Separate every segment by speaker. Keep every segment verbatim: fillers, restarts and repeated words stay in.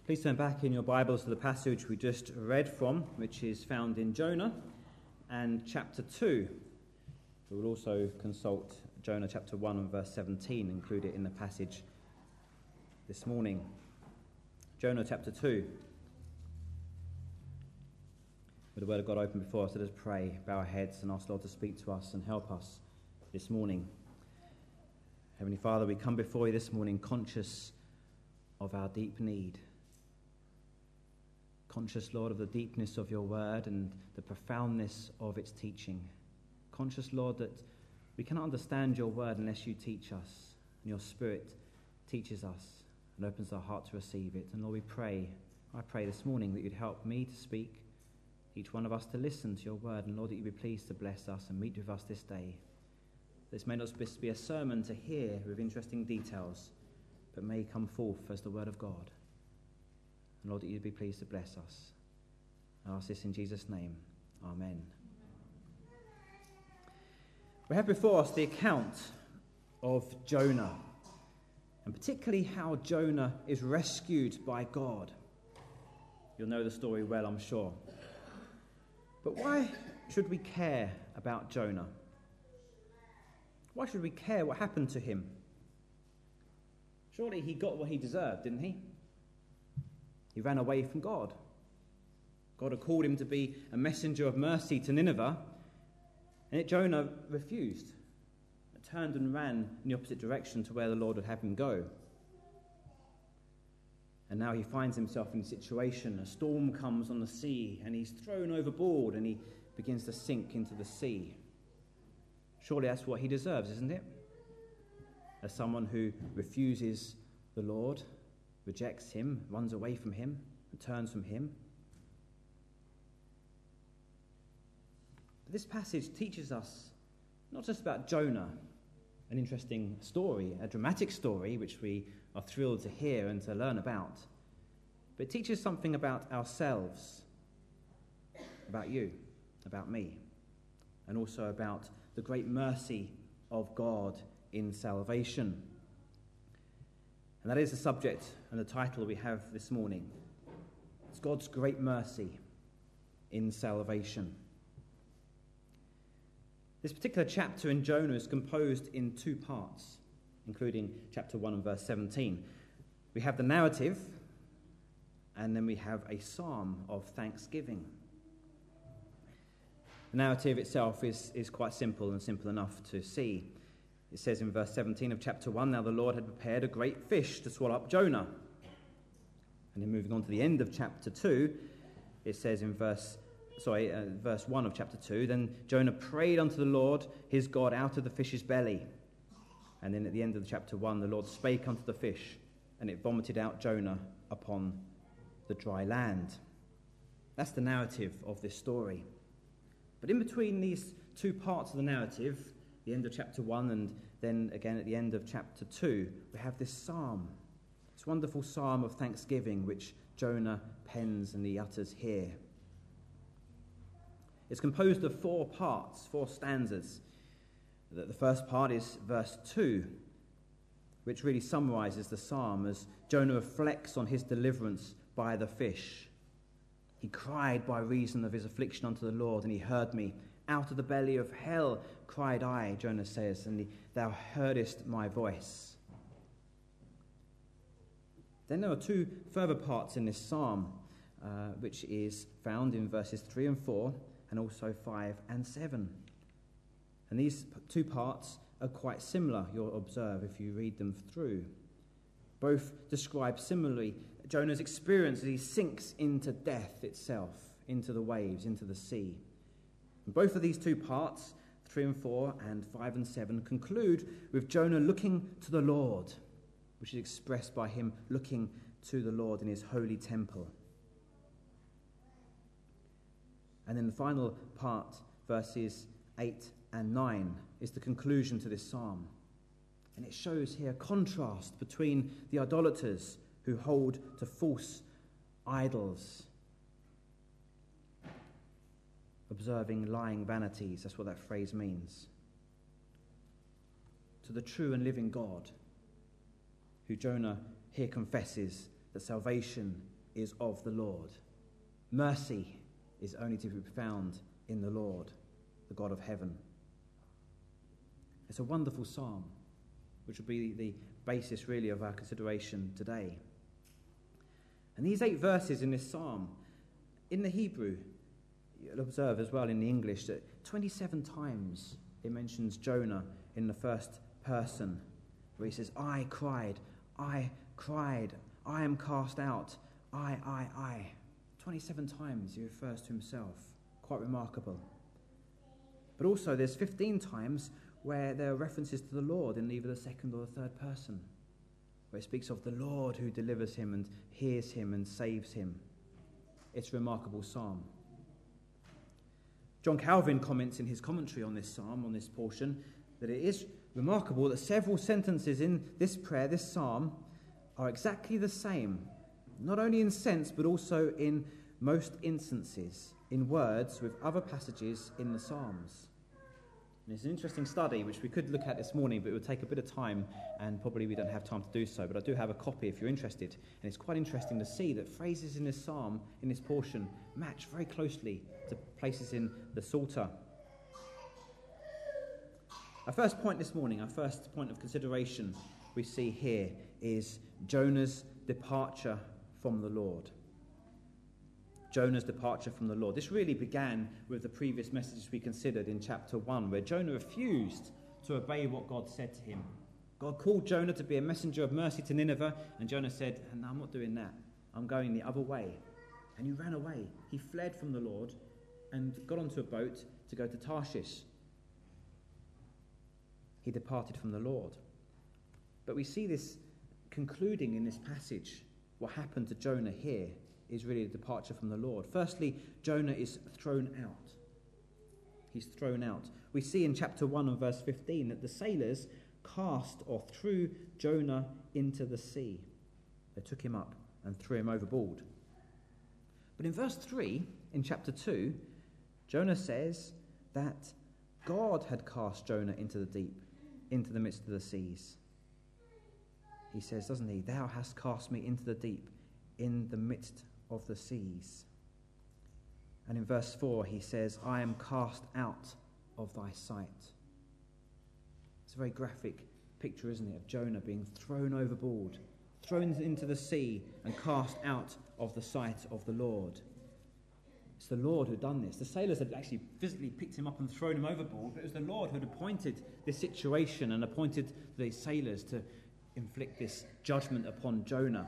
Speaker 1: Please turn back in your Bibles to the passage we just read from, which is found in Jonah and chapter two. We will also consult Jonah chapter one and verse seventeen, include it in the passage this morning. Jonah chapter two. With the word of God open before us, let us pray, bow our heads and ask Lord to speak to us and help us this morning. Heavenly Father, we come before you this morning conscious of our deep need. Conscious, Lord, of the deepness of your word and the profoundness of its teaching. Conscious, Lord, that we cannot understand your word unless you teach us, and your Spirit teaches us and opens our heart to receive it. And Lord, we pray, I pray this morning that you'd help me to speak, each one of us to listen to your word, and Lord, that you'd be pleased to bless us and meet with us this day. This may not just be a sermon to hear with interesting details, but may come forth as the word of God. And Lord, that you'd be pleased to bless us. I ask this in Jesus' name. Amen. We have before us the account of Jonah, and particularly how Jonah is rescued by God. You'll know the story well, I'm sure. But why should we care about Jonah? Why should we care what happened to him? Surely he got what he deserved, didn't he? He ran away from God. God had called him to be a messenger of mercy to Nineveh, and yet Jonah refused, turned and ran in the opposite direction to where the Lord would have him go. And now he finds himself in a situation. A storm comes on the sea, and he's thrown overboard, and he begins to sink into the sea. Surely that's what he deserves, isn't it? As someone who refuses the Lord, rejects him, runs away from him, and turns from him. But this passage teaches us not just about Jonah, an interesting story, a dramatic story, which we are thrilled to hear and to learn about, but it teaches something about ourselves, about you, about me, and also about the great mercy of God in salvation. And that is the subject and the title we have this morning. It's God's great mercy in salvation. This particular chapter in Jonah is composed in two parts, including chapter one and verse seventeen. We have the narrative, and then we have a psalm of thanksgiving. The narrative itself is, is quite simple and simple enough to see. It says in verse seventeen of chapter one, "Now the Lord had prepared a great fish to swallow up Jonah." And then moving on to the end of chapter two, it says in verse sorry, uh, verse one of chapter two, "Then Jonah prayed unto the Lord his God out of the fish's belly." And then at the end of chapter one, the Lord spake unto the fish, and it vomited out Jonah upon the dry land. That's the narrative of this story. But in between these two parts of the narrative, the end of chapter one and then again at the end of chapter two, we have this psalm, this wonderful psalm of thanksgiving which Jonah pens and he utters here. It's composed of four parts, four stanzas. The first part is verse two, which really summarizes the psalm as Jonah reflects on his deliverance by the fish. "He cried by reason of his affliction unto the Lord, and he heard me. Out of the belly of hell cried I," Jonah says, "and thou heardest my voice." Then there are two further parts in this psalm, uh, which is found in verses three and four, and also five and seven. And these two parts are quite similar, you'll observe if you read them through. Both describe similarly Jonah's experience as he sinks into death itself, into the waves, into the sea. And both of these two parts, three and four and five and seven, conclude with Jonah looking to the Lord, which is expressed by him looking to the Lord in his holy temple. And then the final part, verses eight and nine, is the conclusion to this psalm. And it shows here a contrast between the idolaters who hold to false idols, observing lying vanities, that's what that phrase means, to the true and living God, who Jonah here confesses that salvation is of the Lord. Mercy is only to be found in the Lord, the God of heaven. It's a wonderful psalm, which will be the basis really of our consideration today. And these eight verses in this psalm, in the Hebrew, you'll observe as well in the English that twenty-seven times it mentions Jonah in the first person, where he says, I cried, I cried, I am cast out, I, I, I. twenty-seven times he refers to himself. Quite remarkable. But also there's fifteen times where there are references to the Lord in either the second or the third person, where it speaks of the Lord who delivers him and hears him and saves him. It's a remarkable psalm. John Calvin comments in his commentary on this psalm, on this portion, that it is remarkable that several sentences in this prayer, this psalm, are exactly the same, not only in sense but also in most instances, in words with other passages in the Psalms. And it's an interesting study which we could look at this morning, but it would take a bit of time and probably we don't have time to do so. But I do have a copy if you're interested. And it's quite interesting to see that phrases in this psalm, in this portion, match very closely to places in the Psalter. Our first point this morning, our first point of consideration we see here is Jonah's departure from the Lord. Jonah's departure from the Lord. This really began with the previous messages we considered in chapter one, where Jonah refused to obey what God said to him. God called Jonah to be a messenger of mercy to Nineveh, and Jonah said, no, I'm not doing that. I'm going the other way. And he ran away. He fled from the Lord and got onto a boat to go to Tarshish. He departed from the Lord. But we see this concluding in this passage. What happened to Jonah here is really a departure from the Lord. Firstly, Jonah is thrown out. He's thrown out. We see in chapter one and verse fifteen that the sailors cast or threw Jonah into the sea. They took him up and threw him overboard. But in verse three, in chapter two, Jonah says that God had cast Jonah into the deep, into the midst of the seas. He says, doesn't he, thou hast cast me into the deep, in the midst of the seas. And in verse four he says, I am cast out of thy sight. It's a very graphic picture, isn't it, of Jonah being thrown overboard, thrown into the sea and cast out of the sight of the Lord. It's the Lord who had done this. The sailors had actually physically picked him up and thrown him overboard, but it was the Lord who had appointed this situation and appointed the sailors to inflict this judgment upon Jonah.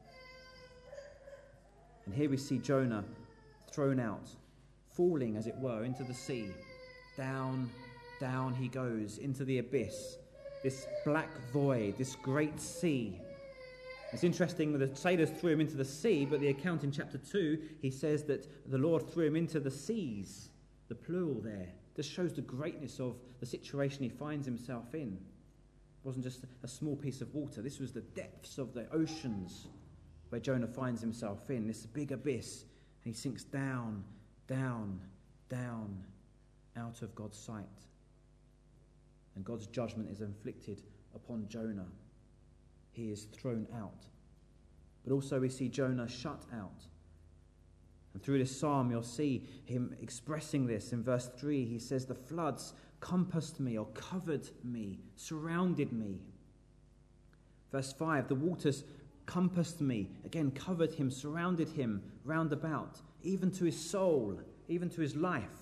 Speaker 1: And here we see Jonah thrown out, falling, as it were, into the sea. Down, down he goes, into the abyss, this black void, this great sea. It's interesting that the sailors threw him into the sea, but the account in chapter two, he says that the Lord threw him into the seas, the plural there. This shows the greatness of the situation he finds himself in. It wasn't just a small piece of water. This was the depths of the oceans where Jonah finds himself in, this big abyss. And he sinks down, down, down, out of God's sight. And God's judgment is inflicted upon Jonah. He is thrown out. But also we see Jonah shut out. And through this psalm you'll see him expressing this. In verse three he says, the floods compassed me or covered me, surrounded me. Verse five, the waters compassed me, again covered him, surrounded him round about, even to his soul, even to his life.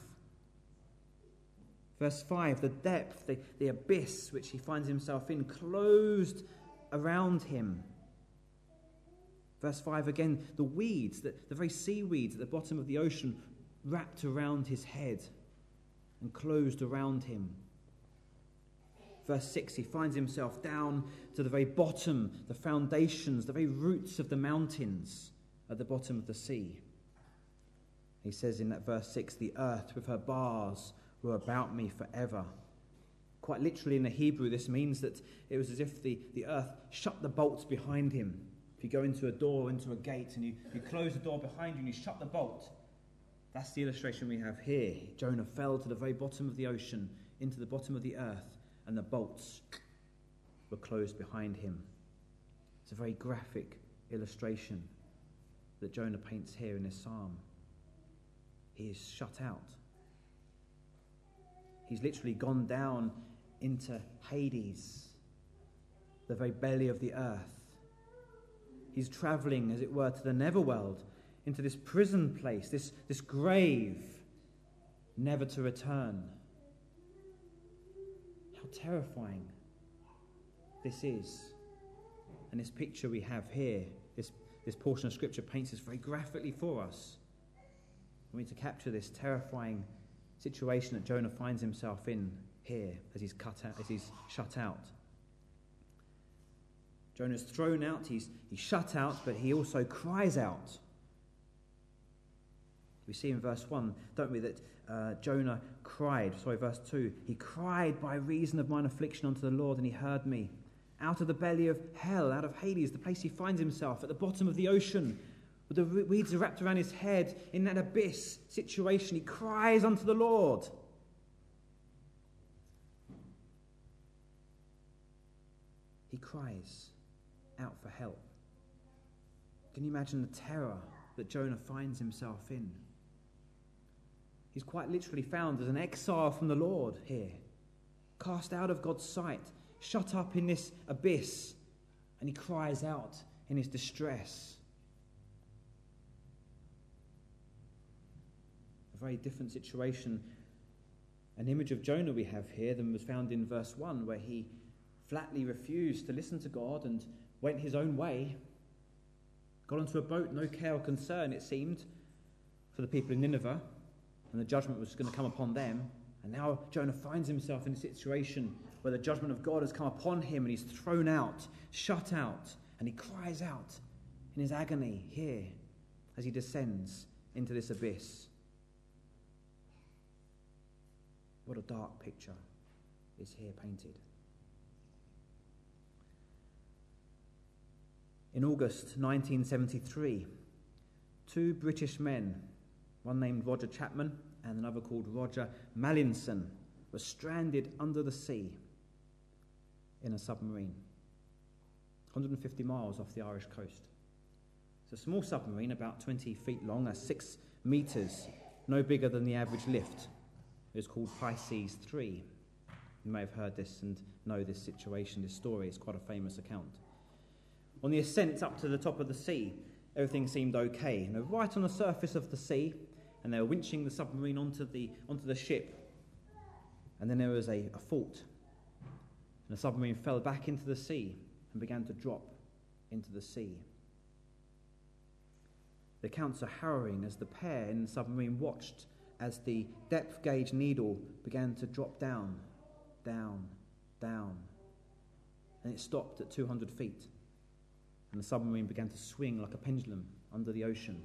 Speaker 1: Verse five, the depth, the, the abyss which he finds himself in, closed around him. Verse five again, the weeds, the, the very seaweeds at the bottom of the ocean wrapped around his head and closed around him. Verse six, he finds himself down to the very bottom, the foundations, the very roots of the mountains at the bottom of the sea. He says in that verse six, the earth with her bars were about me forever. Quite literally in the Hebrew, this means that it was as if the, the earth shut the bolts behind him. If you go into a door, into a gate, and you, you close the door behind you and you shut the bolt, that's the illustration we have here. Jonah fell to the very bottom of the ocean, into the bottom of the earth, and the bolts were closed behind him. It's a very graphic illustration that Jonah paints here in this psalm. He is shut out. He's literally gone down into Hades, the very belly of the earth. He's travelling, as it were, to the netherworld, into this prison place, this, this grave, never to return. How terrifying this is. And this picture we have here, this, this portion of Scripture paints this very graphically for us. We need to capture this terrifying situation that Jonah finds himself in here as he's cut out, as he's shut out. Jonah's thrown out, he's, he's shut out, but he also cries out. We see in verse one, don't we, that uh, Jonah cried, sorry, verse two, he cried by reason of mine affliction unto the Lord, and he heard me. Out of the belly of hell, out of Hades, the place he finds himself, at the bottom of the ocean, with the weeds wrapped around his head, in that abyss situation, he cries unto the Lord. He cries out for help. Can you imagine the terror that Jonah finds himself in? He's quite literally found as an exile from the Lord here, cast out of God's sight, shut up in this abyss, and he cries out in his distress. A very different situation, an image of Jonah we have here than was found in verse one, where he flatly refused to listen to God and went his own way, got onto a boat, no care or concern, it seemed, for the people in Nineveh, and the judgment was going to come upon them. And now Jonah finds himself in a situation where the judgment of God has come upon him, and he's thrown out, shut out, and he cries out in his agony here as he descends into this abyss. What a dark picture is here painted. In August nineteen seventy-three, two British men, one named Roger Chapman and another called Roger Mallinson, were stranded under the sea in a submarine, one hundred fifty miles off the Irish coast. It's a small submarine, about twenty feet long, that's six metres, no bigger than the average lift. It was called Pisces three. You may have heard this and know this situation, this story. It's quite a famous account. On the ascent up to the top of the sea, everything seemed okay. And they were right on the surface of the sea, and they were winching the submarine onto the onto the ship. And then there was a, a fault, and the submarine fell back into the sea and began to drop into the sea. The accounts are harrowing as the pair in the submarine watched as the depth gauge needle began to drop down, down, down. And it stopped at two hundred feet. And the submarine began to swing like a pendulum under the ocean.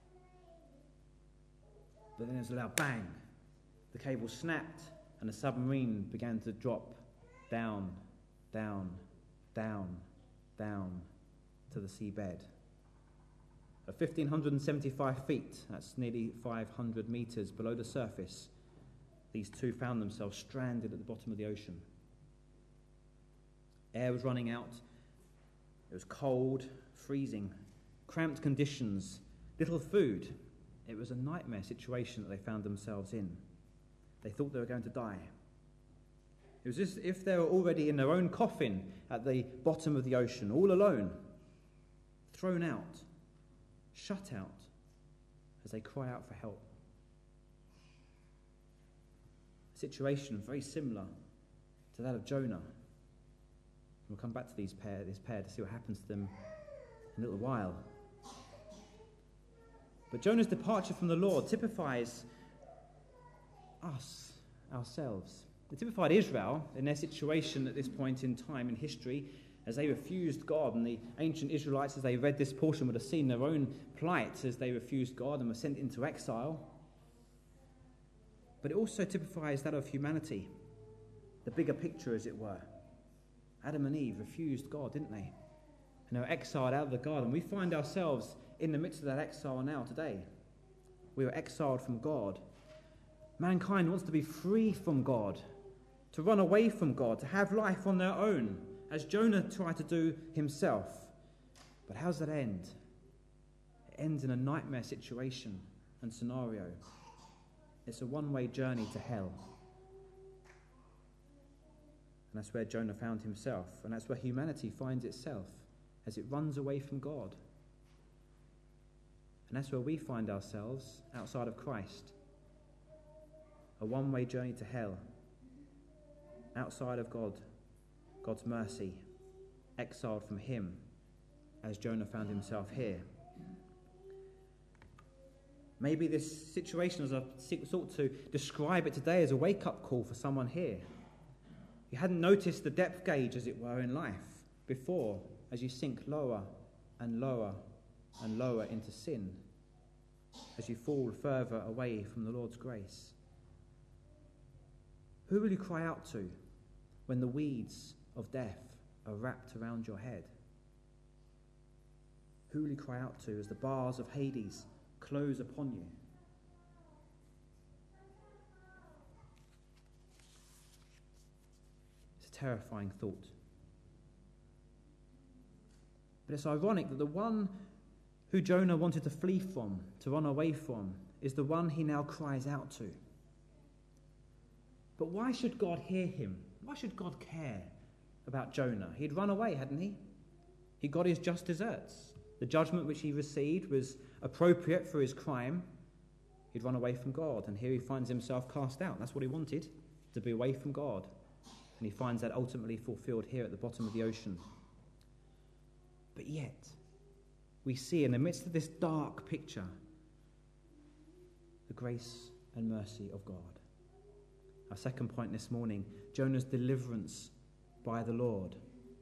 Speaker 1: But then there was a loud bang. The cable snapped, and the submarine began to drop down, down, down, down to the seabed. At one thousand five hundred seventy-five feet, that's nearly five hundred metres below the surface, these two found themselves stranded at the bottom of the ocean. Air was running out. It was cold, freezing, cramped conditions, little food. It was a nightmare situation that they found themselves in. They thought they were going to die. It was as if they were already in their own coffin at the bottom of the ocean, all alone, thrown out, shut out, as they cry out for help. A situation very similar to that of Jonah. We'll come back to these pair, this pair to see what happens to them in a little while. But Jonah's departure from the Lord typifies us, ourselves. It typified Israel in their situation at this point in time in history as they refused God. And the ancient Israelites, as they read this portion, would have seen their own plight as they refused God and were sent into exile. But it also typifies that of humanity, the bigger picture, as it were. Adam and Eve refused God, didn't they? And they were exiled out of the garden. We find ourselves in the midst of that exile now, today. We were exiled from God. Mankind wants to be free from God, to run away from God, to have life on their own, as Jonah tried to do himself. But how does that end? It ends in a nightmare situation and scenario. It's a one-way journey to hell. And that's where Jonah found himself. And that's where humanity finds itself as it runs away from God. And that's where we find ourselves outside of Christ. A one-way journey to hell. Outside of God, God's mercy. Exiled from him, as Jonah found himself here. Maybe this situation, as I sought to describe it today, as a wake-up call for someone here. You hadn't noticed the depth gauge, as it were, in life before, as you sink lower and lower and lower into sin, as you fall further away from the Lord's grace. Who will you cry out to when the weeds of death are wrapped around your head? Who will you cry out to as the bars of Hades close upon you? It's a terrifying thought. But it's ironic that the one who Jonah wanted to flee from, to run away from, is the one he now cries out to. But why should God hear him? Why should God care about Jonah? He'd run away, hadn't he? He got his just deserts. The judgment which he received was appropriate for his crime. He'd run away from God, and here he finds himself cast out. That's what he wanted, to be away from God. And he finds that ultimately fulfilled here at the bottom of the ocean. But yet, we see in the midst of this dark picture the grace and mercy of God. Our second point this morning, Jonah's deliverance by the Lord.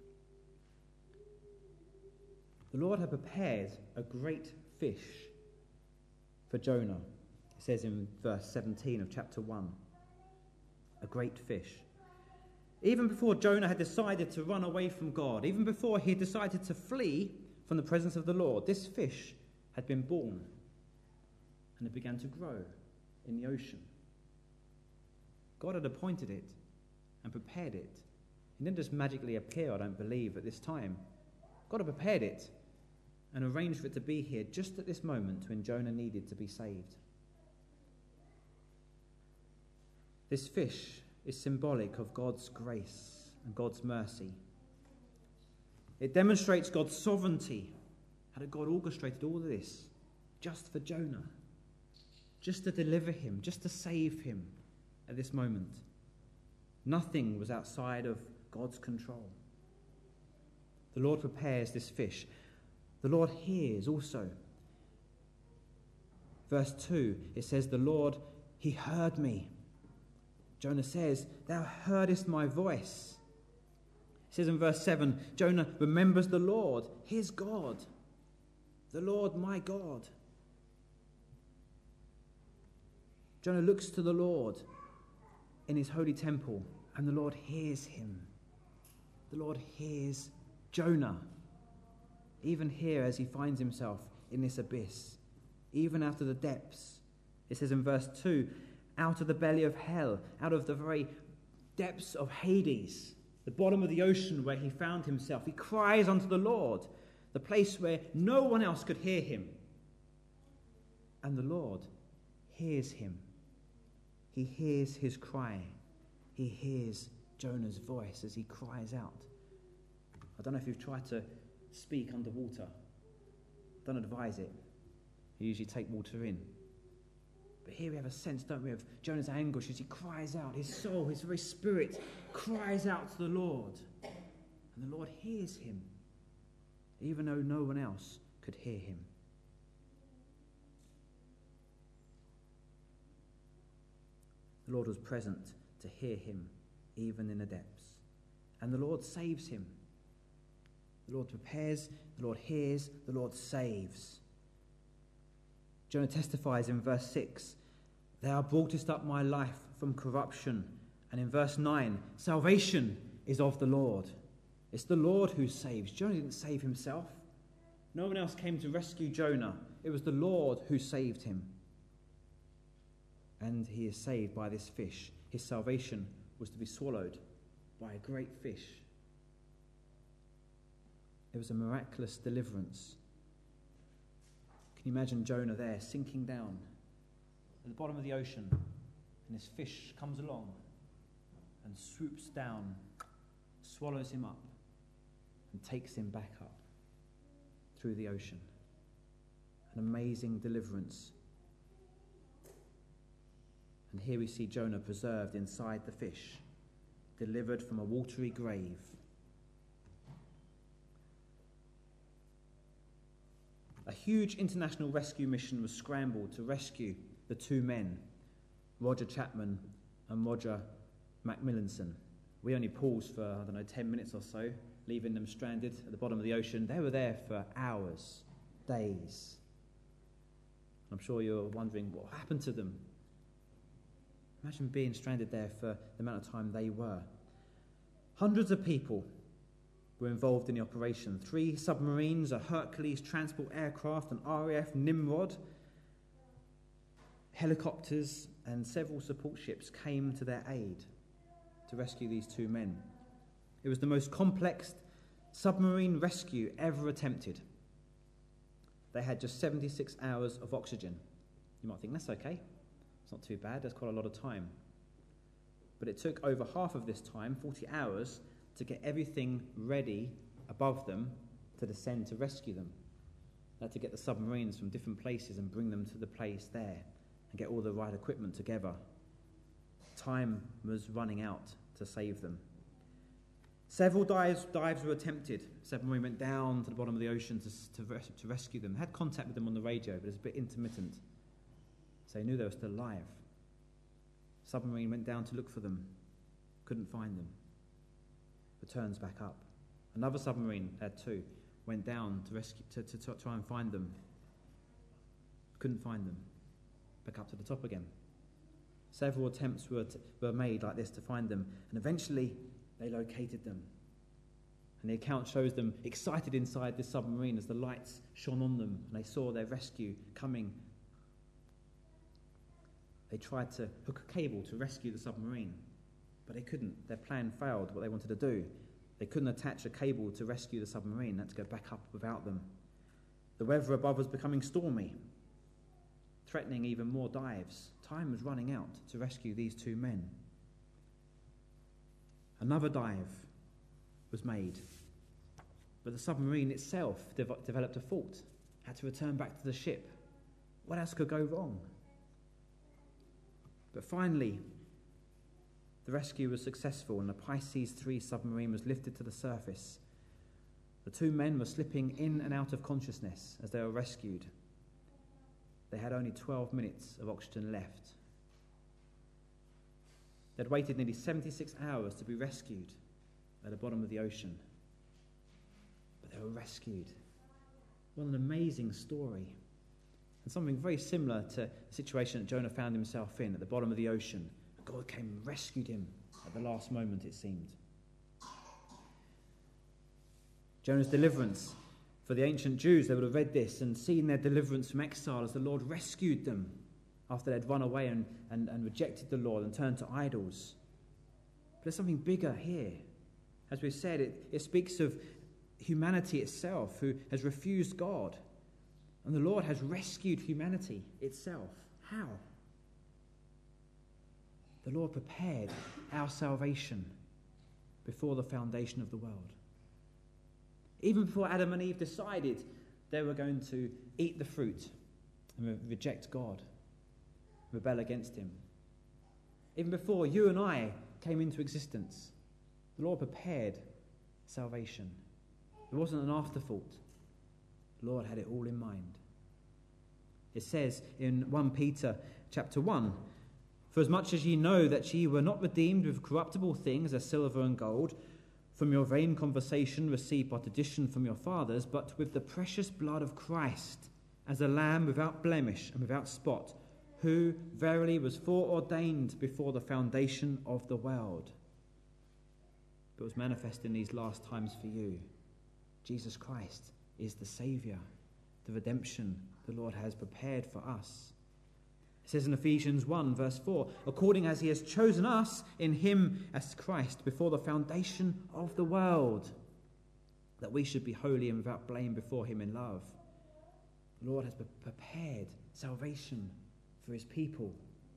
Speaker 1: The Lord had prepared a great fish for Jonah. It says in verse seventeen of chapter one, a great fish. Even before Jonah had decided to run away from God, even before he decided to flee from the presence of the Lord, this fish had been born and it began to grow in the ocean. God had appointed it and prepared it. It didn't just magically appear, I don't believe, at this time. God had prepared it and arranged for it to be here just at this moment when Jonah needed to be saved. This fish is symbolic of God's grace and God's mercy. It demonstrates God's sovereignty. How did God orchestrated all of this just for Jonah? Just to deliver him, just to save him at this moment. Nothing was outside of God's control. The Lord prepares this fish. The Lord hears also. Verse two, it says, the Lord, he heard me. Jonah says, thou heardest my voice. It says in verse seven, Jonah remembers the Lord, his God. The Lord, my God. Jonah looks to the Lord in his holy temple, and the Lord hears him. The Lord hears Jonah, even here as he finds himself in this abyss, even out of the depths. It says in verse two, out of the belly of hell, out of the very depths of Hades, the bottom of the ocean where he found himself, he cries unto the Lord, the place where no one else could hear him. And the Lord hears him. He hears his cry. He hears Jonah's voice as he cries out. I don't know if you've tried to speak underwater. Don't advise it. You usually take water in. But here we have a sense, don't we, of Jonah's anguish as he cries out. His soul, his very spirit cries out to the Lord. And the Lord hears him, even though no one else could hear him. The Lord was present to hear him, even in the depths. And the Lord saves him. The Lord prepares, the Lord hears, the Lord saves. Jonah testifies in verse six, thou broughtest up my life from corruption. And in verse nine, salvation is of the Lord. It's the Lord who saves. Jonah didn't save himself. No one else came to rescue Jonah. It was the Lord who saved him. And he is saved by this fish. His salvation was to be swallowed by a great fish. It was a miraculous deliverance. Can you imagine Jonah there sinking down at the bottom of the ocean, and this fish comes along and swoops down, swallows him up, and takes him back up through the ocean? An amazing deliverance. And here we see Jonah preserved inside the fish, delivered from a watery grave. A huge international rescue mission was scrambled to rescue the two men, Roger Chapman and Roger McMillanson. We only paused for, I don't know, ten minutes or so, leaving them stranded at the bottom of the ocean. They were there for hours, days. I'm sure you're wondering what happened to them. Imagine being stranded there for the amount of time they were. Hundreds of people were involved in the operation. Three submarines, a Hercules transport aircraft, an R A F Nimrod, helicopters, and several support ships came to their aid to rescue these two men. It was the most complex submarine rescue ever attempted. They had just seventy-six hours of oxygen. You might think, that's okay. It's not too bad. That's quite a lot of time. But it took over half of this time, forty hours, to get everything ready above them to descend to rescue them. They had to get the submarines from different places and bring them to the place there and get all the right equipment together. Time was running out to save them. Several dives, dives were attempted. Submarine went down to the bottom of the ocean to, to, res- to rescue them. They had contact with them on the radio, but it was a bit intermittent. So they knew they were still alive. Submarine went down to look for them. Couldn't find them. Returns back up. Another submarine, had two, went down to rescue to, to, to try and find them. Couldn't find them. Back up to the top again. Several attempts were, t- were made like this to find them, and eventually they located them. And the account shows them excited inside this submarine as the lights shone on them and they saw their rescue coming. They tried to hook a cable to rescue the submarine, but they couldn't. Their plan failed, what they wanted to do. They couldn't attach a cable to rescue the submarine. They had to go back up without them. The weather above was becoming stormy, threatening even more dives. Time was running out to rescue these two men. Another dive was made, but the submarine itself dev- developed a fault, had to return back to the ship. What else could go wrong? But finally, the rescue was successful and the Pisces three submarine was lifted to the surface. The two men were slipping in and out of consciousness as they were rescued. They had only twelve minutes of oxygen left. They'd waited nearly seventy-six hours to be rescued at the bottom of the ocean. But they were rescued. What an amazing story. And something very similar to the situation that Jonah found himself in at the bottom of the ocean. God came and rescued him at the last moment, it seemed. Jonah's deliverance. For the ancient Jews, they would have read this and seen their deliverance from exile as the Lord rescued them after they'd run away and, and, and rejected the Lord and turned to idols. But there's something bigger here. As we've said, it, it speaks of humanity itself who has refused God. And the Lord has rescued humanity itself. How? The Lord prepared our salvation before the foundation of the world. Even before Adam and Eve decided they were going to eat the fruit and re- reject God, rebel against him. Even before you and I came into existence, the Lord prepared salvation. It wasn't an afterthought. The Lord had it all in mind. It says in First Peter chapter one, "For as much as ye know that ye were not redeemed with corruptible things as silver and gold, from your vain conversation received by tradition from your fathers, but with the precious blood of Christ, as a lamb without blemish and without spot, who verily was foreordained before the foundation of the world, but was manifest in these last times for you." Jesus Christ is the Saviour, the redemption the Lord has prepared for us. It says in Ephesians one, verse four, "According as he has chosen us in him as Christ before the foundation of the world." that we should be holy and without blame before him in love. The Lord has prepared salvation for his people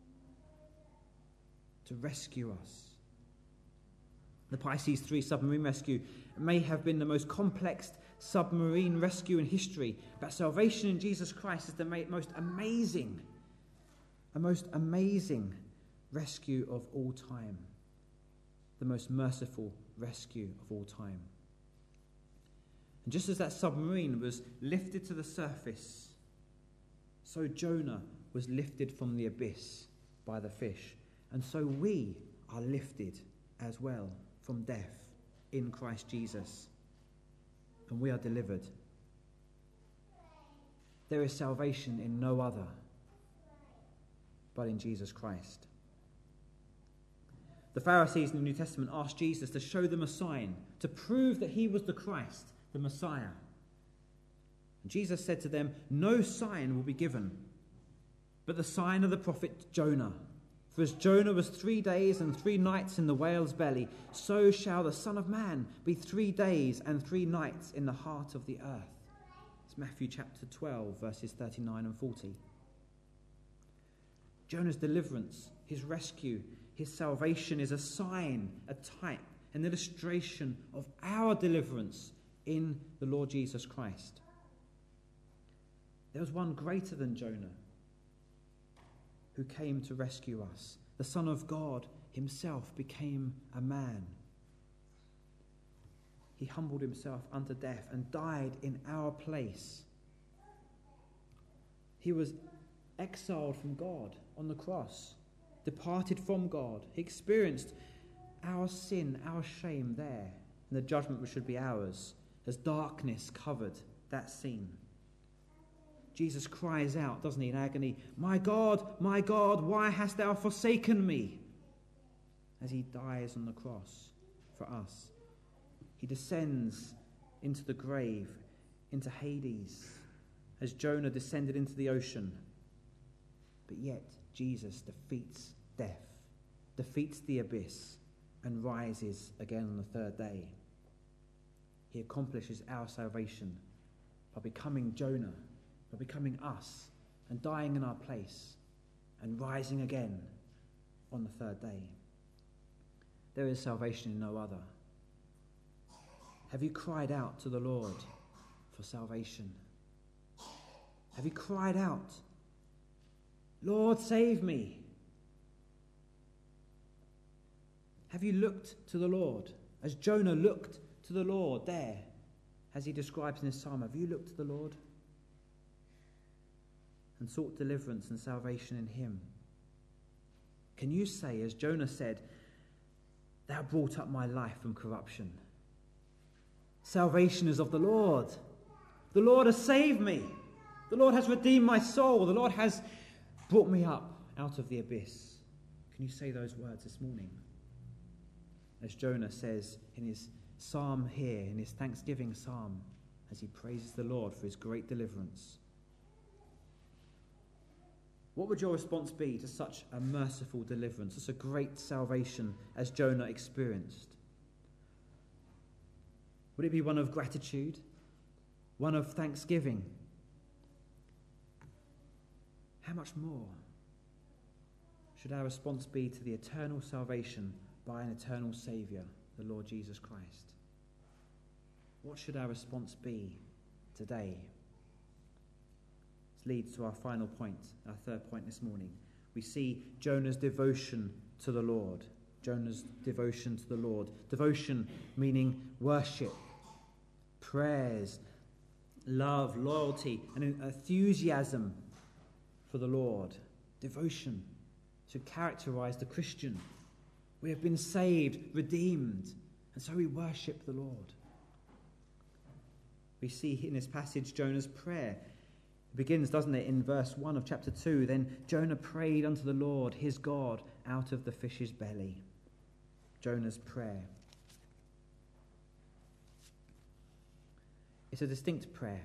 Speaker 1: to rescue us. The Pisces three submarine rescue may have been the most complex submarine rescue in history, but salvation in Jesus Christ is the most amazing, a most amazing rescue of all time, the most merciful rescue of all time. And just as that submarine was lifted to the surface, so Jonah was lifted from the abyss by the fish, and so we are lifted as well from death in Christ Jesus, and we are delivered. There is salvation in no other but in Jesus Christ. The Pharisees in the New Testament asked Jesus to show them a sign, to prove that he was the Christ, the Messiah. And Jesus said to them, "No sign will be given, but the sign of the prophet Jonah. For as Jonah was three days and three nights in the whale's belly, so shall the Son of Man be three days and three nights in the heart of the earth." It's Matthew chapter twelve, verses thirty-nine and forty. Jonah's deliverance, his rescue, his salvation is a sign, a type, an illustration of our deliverance in the Lord Jesus Christ. There was one greater than Jonah who came to rescue us. The Son of God himself became a man. He humbled himself unto death and died in our place. He was exiled from God on the cross, departed from God. He experienced our sin, our shame there, and the judgment which should be ours, as darkness covered that scene. Jesus cries out, doesn't he, in agony, "My God, my God, why hast thou forsaken me?" as he dies on the cross for us. He descends into the grave, into Hades, as Jonah descended into the ocean. But yet Jesus defeats death, defeats the abyss, and rises again on the third day. He accomplishes our salvation by becoming Jonah, by becoming us, and dying in our place, and rising again on the third day. There is salvation in no other. Have you cried out to the Lord for salvation? Have you cried out, "Lord, save me"? Have you looked to the Lord, as Jonah looked to the Lord there, as he describes in his psalm? Have you looked to the Lord and sought deliverance and salvation in him? Can you say, as Jonah said, "Thou brought up my life from corruption. Salvation is of the Lord. The Lord has saved me. The Lord has redeemed my soul. The Lord has brought me up out of the abyss." Can you say those words this morning? As Jonah says in his psalm here, in his thanksgiving psalm, as he praises the Lord for his great deliverance. What would your response be to such a merciful deliverance, such a great salvation as Jonah experienced? Would it be one of gratitude, one of thanksgiving? How much more should our response be to the eternal salvation by an eternal Saviour, the Lord Jesus Christ? What should our response be today? This leads to our final point, our third point this morning. We see Jonah's devotion to the Lord. Jonah's devotion to the Lord. Devotion meaning worship, prayers, love, loyalty, and enthusiasm for the Lord. Devotion should characterize the Christian. We have been saved, redeemed, and so we worship the Lord. We see in this passage Jonah's prayer. It begins, doesn't it, in verse one of chapter two. Then Jonah prayed unto the Lord, his God, out of the fish's belly. Jonah's prayer. It's a distinct prayer.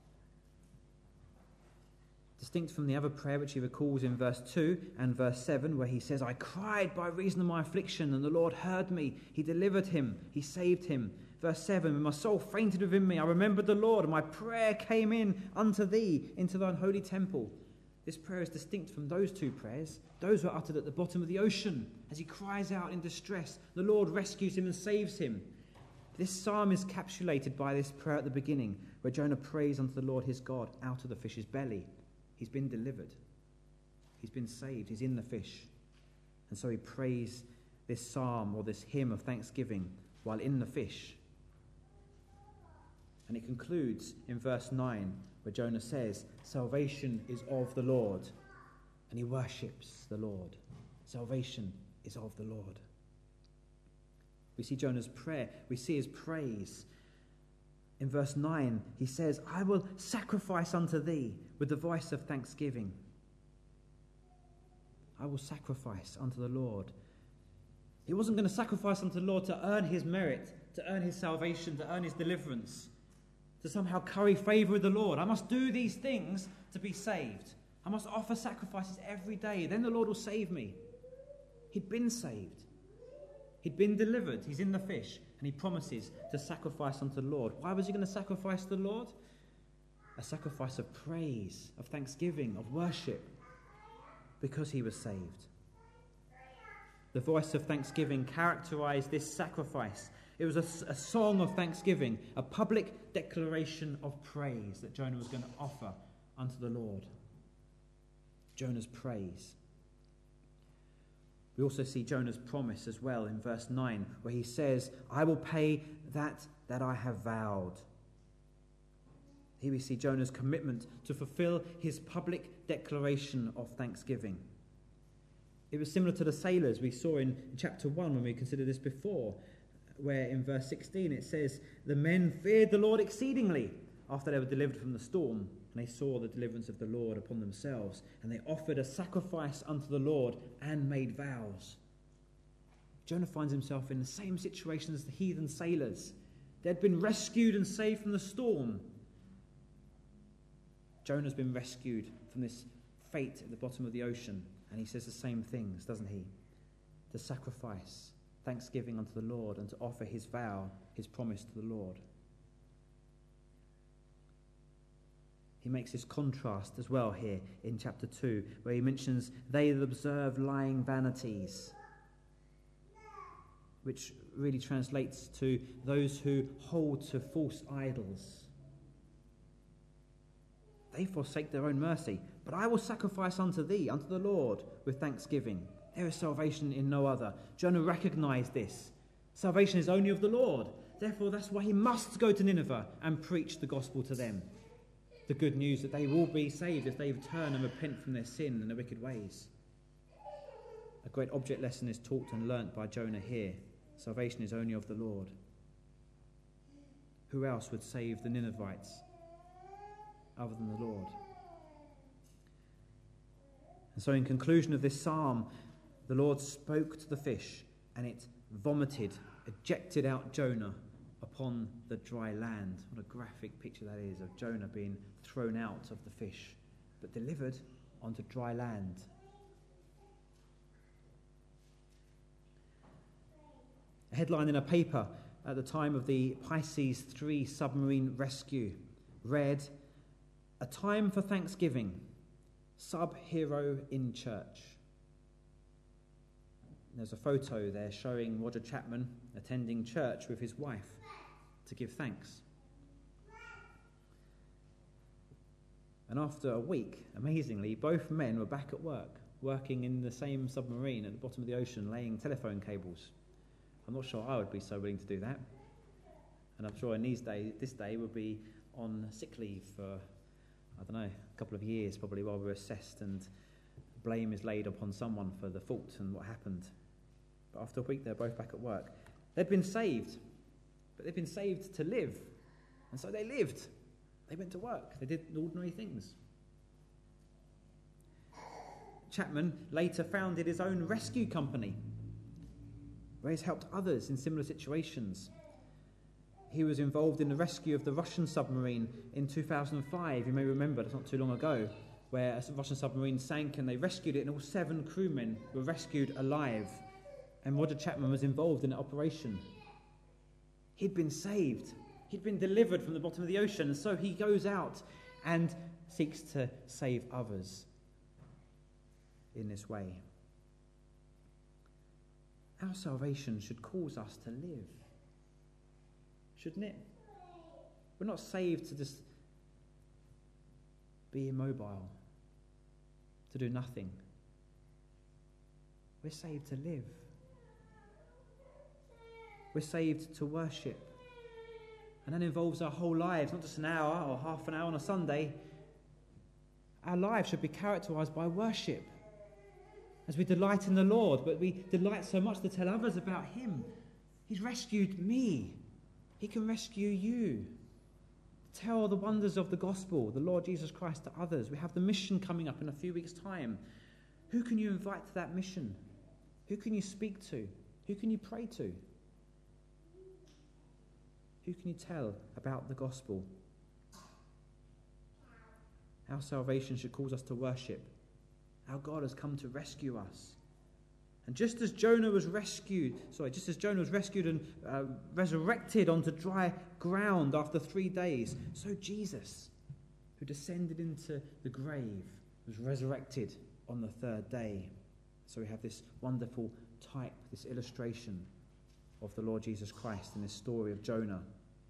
Speaker 1: Distinct from the other prayer which he recalls in verse two and verse seven, where he says, "I cried by reason of my affliction, and the Lord heard me. He delivered him. He saved him Verse seven, when my soul fainted within me, I remembered the Lord, and my prayer came in unto thee into thine holy temple. This prayer is distinct from those two prayers. Those were uttered at the bottom of the ocean as he cries out in distress. The Lord rescues him and saves him. This psalm is capsulated by this prayer at the beginning, where Jonah prays unto the Lord his God out of the fish's belly. He's been delivered. He's been saved. He's in the fish. And so he prays this psalm or this hymn of thanksgiving while in the fish. And it concludes in verse nine, where Jonah says, salvation is of the Lord. And he worships the Lord. Salvation is of the Lord. We see Jonah's prayer. We see his praise. In verse nine, he says, I will sacrifice unto thee with the voice of thanksgiving. I will sacrifice unto the Lord. He wasn't going to sacrifice unto the Lord to earn his merit, to earn his salvation, to earn his deliverance, to somehow curry favour with the Lord. I must do these things to be saved. I must offer sacrifices every day. Then the Lord will save me. He'd been saved. He'd been delivered. He's in the fish. And he promises to sacrifice unto the Lord. Why was he going to sacrifice to the Lord? A sacrifice of praise, of thanksgiving, of worship. Because he was saved. The voice of thanksgiving characterized this sacrifice. It was a, a song of thanksgiving, a public declaration of praise that Jonah was going to offer unto the Lord. Jonah's praise. We also see Jonah's promise as well in verse nine, where he says, I will pay that that I have vowed. Here we see Jonah's commitment to fulfill his public declaration of thanksgiving. It was similar to the sailors we saw in chapter one when we considered this before, where in verse sixteen it says, the men feared the Lord exceedingly after they were delivered from the storm, and they saw the deliverance of the Lord upon themselves, and they offered a sacrifice unto the Lord and made vows. Jonah finds himself in the same situation as the heathen sailors. They'd been rescued and saved from the storm. Jonah's been rescued from this fate at the bottom of the ocean, and he says the same things, doesn't he? To sacrifice thanksgiving unto the Lord and to offer his vow, his promise to the Lord. He makes this contrast as well here in chapter two, where he mentions they that observe lying vanities, which really translates to those who hold to false idols. They forsake their own mercy, but I will sacrifice unto thee, unto the Lord, with thanksgiving. There is salvation in no other. Jonah recognized this. Salvation is only of the Lord. Therefore, that's why he must go to Nineveh and preach the gospel to them. The good news that they will be saved if they turn and repent from their sin and their wicked ways. A great object lesson is taught and learnt by Jonah here. Salvation is only of the Lord. Who else would save the Ninevites other than the Lord? And so in conclusion of this psalm, the Lord spoke to the fish, and it vomited, ejected out Jonah upon the dry land. What a graphic picture that is of Jonah being thrown out of the fish, but delivered onto dry land. A headline in a paper at the time of the Pisces three submarine rescue read, "A time for Thanksgiving, sub-hero in church." There's a photo there showing Roger Chapman attending church with his wife to give thanks. And after a week, amazingly, both men were back at work, working in the same submarine at the bottom of the ocean, laying telephone cables. I'm not sure I would be so willing to do that. And I'm sure in these days, this day would be on sick leave for, I don't know, a couple of years probably, while we're assessed and blame is laid upon someone for the fault and what happened. But after a week, they're both back at work. They'd been saved, but they'd been saved to live. And so they lived. They went to work. They did ordinary things. Chapman later founded his own rescue company, where he's helped others in similar situations. He was involved in the rescue of the Russian submarine in two thousand five. You may remember, that's not too long ago, where a Russian submarine sank and they rescued it, and all seven crewmen were rescued alive. And Roger Chapman was involved in the operation. He'd been saved. He'd been delivered from the bottom of the ocean. And so he goes out and seeks to save others in this way. Our salvation should cause us to live, shouldn't it? We're not saved to just be immobile, to do nothing. We're saved to live. We're saved to worship. And that involves our whole lives, not just an hour or half an hour on a Sunday. Our lives should be characterized by worship as we delight in the Lord, but we delight so much to tell others about him. He's rescued me. He can rescue you. Tell the wonders of the gospel, the Lord Jesus Christ, to others. We have the mission coming up in a few weeks' time. Who can you invite to that mission? Who can you speak to? Who can you pray to? Who can you tell about the gospel? Our salvation should cause us to worship. Our God has come to rescue us. And just as Jonah was rescued, sorry, just as Jonah was rescued and uh, resurrected onto dry ground after three days, so Jesus, who descended into the grave, was resurrected on the third day. So we have this wonderful type, this illustration of the Lord Jesus Christ in this story of Jonah.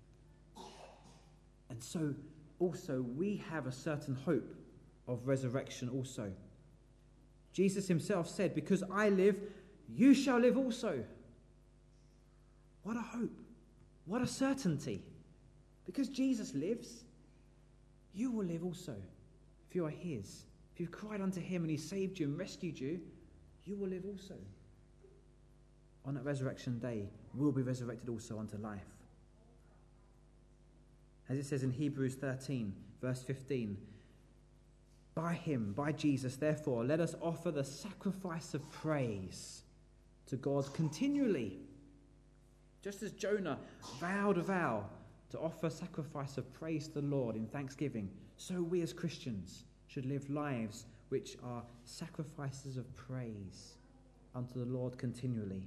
Speaker 1: And so also we have a certain hope of resurrection also. Jesus himself said, because I live, you shall live also. What a hope. What a certainty. Because Jesus lives, you will live also. If you are his, if you've cried unto him and he saved you and rescued you, you will live also. On that resurrection day, we'll be resurrected also unto life. As it says in Hebrews thirteen, verse fifteen, by him, by Jesus, therefore, let us offer the sacrifice of praise to God continually. Just as Jonah vowed a vow to offer sacrifice of praise to the Lord in thanksgiving, so we as Christians should live lives which are sacrifices of praise unto the Lord continually.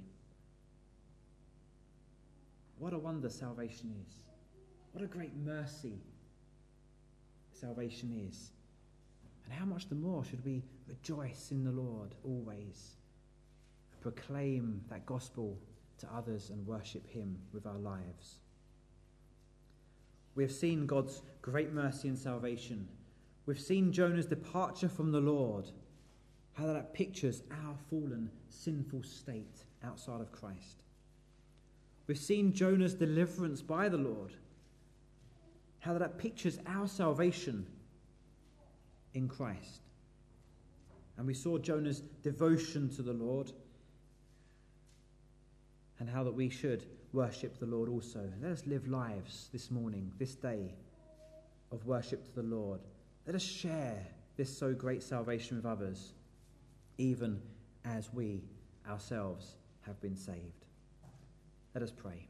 Speaker 1: What a wonder salvation is. What a great mercy salvation is. And how much the more should we rejoice in the Lord always, and proclaim that gospel to others and worship him with our lives. We have seen God's great mercy and salvation. We've seen Jonah's departure from the Lord, how that pictures our fallen, sinful state outside of Christ. We've seen Jonah's deliverance by the Lord, how that pictures our salvation in Christ. And we saw Jonah's devotion to the Lord and how that we should worship the Lord also. Let us live lives this morning, this day, of worship to the Lord. Let us share this so great salvation with others, even as we ourselves have been saved. Let us pray.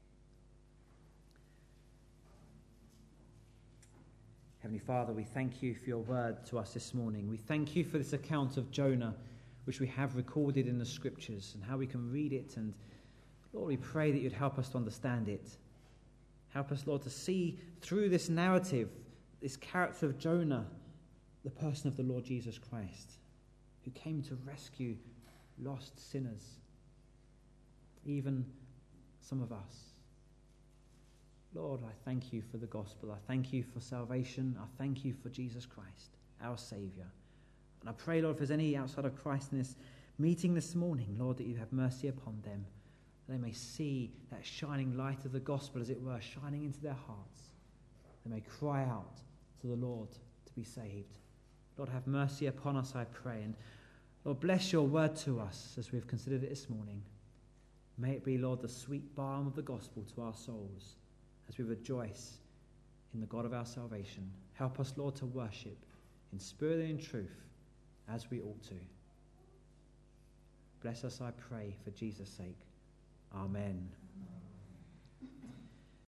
Speaker 1: Heavenly Father, we thank you for your word to us this morning. We thank you for this account of Jonah, which we have recorded in the scriptures, and how we can read it. And Lord, we pray that you'd help us to understand it. Help us, Lord, to see through this narrative, this character of Jonah, the person of the Lord Jesus Christ, who came to rescue lost sinners, even some of us. Lord, I thank you for the gospel. I thank you for salvation. I thank you for Jesus Christ, our Saviour. And I pray, Lord, if there's any outside of Christ in this meeting this morning, Lord, that you have mercy upon them. They may see that shining light of the gospel, as it were, shining into their hearts. They may cry out to the Lord to be saved. Lord, have mercy upon us, I pray. And Lord, bless your word to us as we've considered it this morning. May it be, Lord, the sweet balm of the gospel to our souls as we rejoice in the God of our salvation. Help us, Lord, to worship in spirit and in truth as we ought to. Bless us, I pray, for Jesus' sake. Amen.